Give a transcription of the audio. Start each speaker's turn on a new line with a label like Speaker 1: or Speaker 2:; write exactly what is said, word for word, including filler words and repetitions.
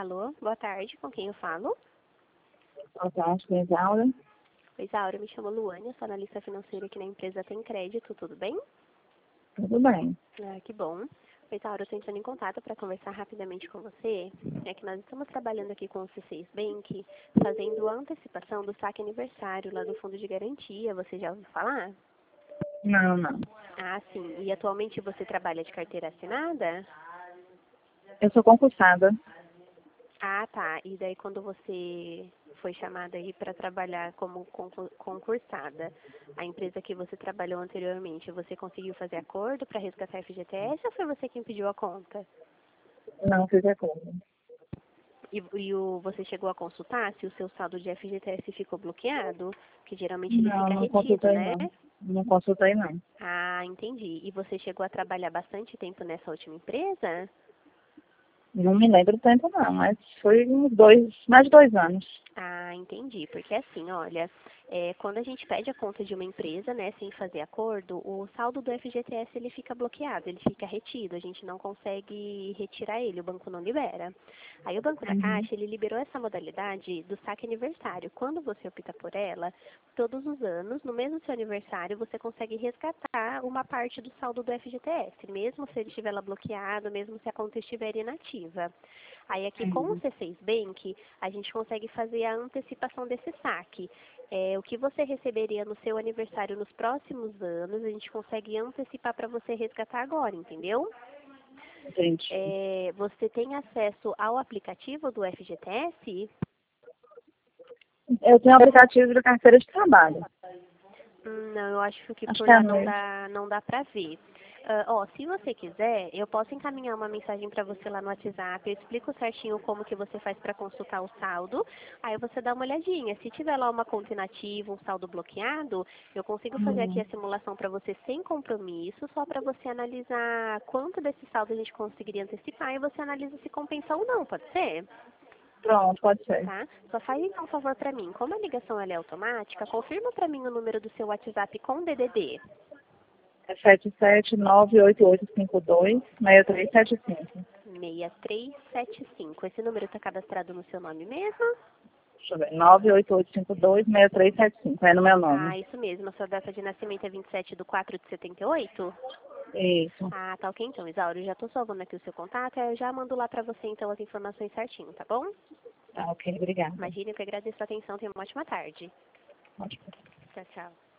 Speaker 1: Alô, boa tarde, com quem eu falo?
Speaker 2: Boa tarde, com a Isaura.
Speaker 1: Oi, Isaura, me chamo Luane, eu sou analista financeira aqui na empresa Tem Crédito, tudo bem?
Speaker 2: Tudo bem.
Speaker 1: Ah, que bom. Oi, Isaura, eu estou entrando em contato para conversar rapidamente com você. É que nós estamos trabalhando aqui com o C seis Bank, fazendo a antecipação do saque aniversário lá do Fundo de Garantia, você já ouviu falar?
Speaker 2: Não, não.
Speaker 1: Ah, sim. E atualmente você trabalha de carteira assinada?
Speaker 2: Eu sou concursada.
Speaker 1: Ah, tá. E daí quando você foi chamada aí para trabalhar como concur- concursada, a empresa que você trabalhou anteriormente, você conseguiu fazer acordo para resgatar F G T S ou foi você quem pediu a conta?
Speaker 2: Não fiz acordo.
Speaker 1: E, e o, você chegou a consultar se o seu saldo de F G T S ficou bloqueado? Que geralmente ele
Speaker 2: Não,
Speaker 1: fica
Speaker 2: não
Speaker 1: retido,
Speaker 2: consultei
Speaker 1: né?
Speaker 2: não. Não consultei não.
Speaker 1: Ah, entendi. E você chegou a trabalhar bastante tempo nessa última empresa?
Speaker 2: Não me lembro do tempo não, mas foi uns dois, mais de dois anos.
Speaker 1: Ah, entendi. Porque assim, olha, é, quando a gente pede a conta de uma empresa, né, sem fazer acordo, o saldo do F G T S ele fica bloqueado, ele fica retido, a gente não consegue retirar ele, o banco não libera. Aí o Banco da
Speaker 2: Uhum.
Speaker 1: Caixa, ele liberou essa modalidade do saque aniversário. Quando você opta por ela, todos os anos, no mesmo seu aniversário, você consegue resgatar uma parte do saldo do F G T S, mesmo se ele estiver lá bloqueado, mesmo se a conta estiver inativa. Aí aqui com o
Speaker 2: Uhum.
Speaker 1: C seis Bank, a gente consegue fazer a antecipação desse saque. É, o que você receberia no seu aniversário nos próximos anos, a gente consegue antecipar para você resgatar agora, entendeu?
Speaker 2: Entendi.
Speaker 1: É, você tem acesso ao aplicativo do F G T S?
Speaker 2: Eu tenho um aplicativo de carteira de trabalho.
Speaker 1: Hum, Não, eu acho que
Speaker 2: Acho
Speaker 1: por
Speaker 2: que é
Speaker 1: lá
Speaker 2: a
Speaker 1: não
Speaker 2: noite.
Speaker 1: dá, não dá pra ver. Ah, ó, se você quiser, eu posso encaminhar uma mensagem para você lá no WhatsApp. Eu explico certinho como que você faz para consultar o saldo. Aí você dá uma olhadinha. Se tiver lá uma conta inativa, um saldo bloqueado, eu consigo fazer aqui
Speaker 2: Uhum.
Speaker 1: a simulação para você sem compromisso, só para você analisar quanto desse saldo a gente conseguiria antecipar e você analisa se compensa ou não, pode ser?
Speaker 2: Pronto, pode ser.
Speaker 1: Tá? Só faz então um favor para mim. Como a ligação ela é automática, confirma para mim o número do seu WhatsApp com D D D.
Speaker 2: É sete sete nove oito oito cinco dois seis três sete cinco.
Speaker 1: seis três sete cinco. Esse número está cadastrado no seu nome mesmo?
Speaker 2: Deixa eu ver. nove oito oito cinco dois seis três sete cinco. É no meu nome.
Speaker 1: Ah, isso mesmo. A sua data de nascimento é vinte e sete de quatro de setenta e oito?
Speaker 2: Isso.
Speaker 1: Ah, tá ok então, Isaura. Eu já estou salvando aqui o seu contato. Eu já mando lá para você então as informações certinho, tá bom?
Speaker 2: Tá, ok. Obrigada.
Speaker 1: Imagina que eu agradeço a atenção. Tenha uma ótima tarde.
Speaker 2: Ótimo.
Speaker 1: Tchau, tchau.